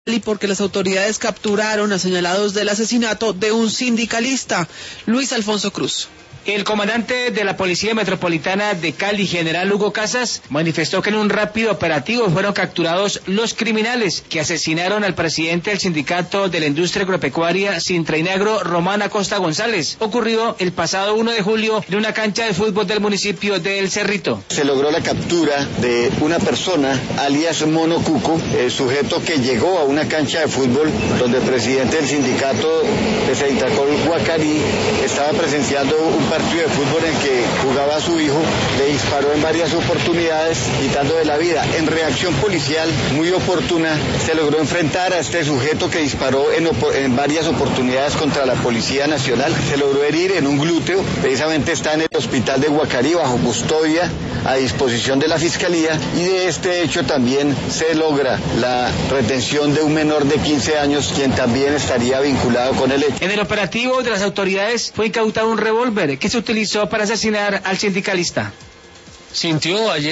y porque las autoridades capturaron a señalados del asesinato de un sindicalista, Luis Alfonso Cruz. El comandante de la Policía Metropolitana de Cali, general Hugo Casas, manifestó que en un rápido operativo fueron capturados los criminales que asesinaron al presidente del sindicato de la industria agropecuaria Sintra y Negro, Román Acosta González. Ocurrió el pasado 1 de julio en una cancha de fútbol del municipio de El Cerrito. Se logró la captura de una persona, alias Mono Cuco, el sujeto que llegó a una cancha de fútbol donde el presidente del sindicato de Seitacol, Guacarí, estaba presenciando un partido de fútbol en que jugaba a su hijo, le disparó en varias oportunidades, quitándole la vida. En reacción policial muy oportuna, se logró enfrentar a este sujeto que disparó en varias oportunidades contra la Policía Nacional. Se logró herir en un glúteo, precisamente está en el hospital de Guacarí bajo custodia a disposición de la Fiscalía, y de este hecho también se logra la retención de un menor de 15 años, quien también estaría vinculado con el hecho. En el operativo de las autoridades fue incautado un revólver que se utilizó para asesinar al sindicalista. Sintió ayer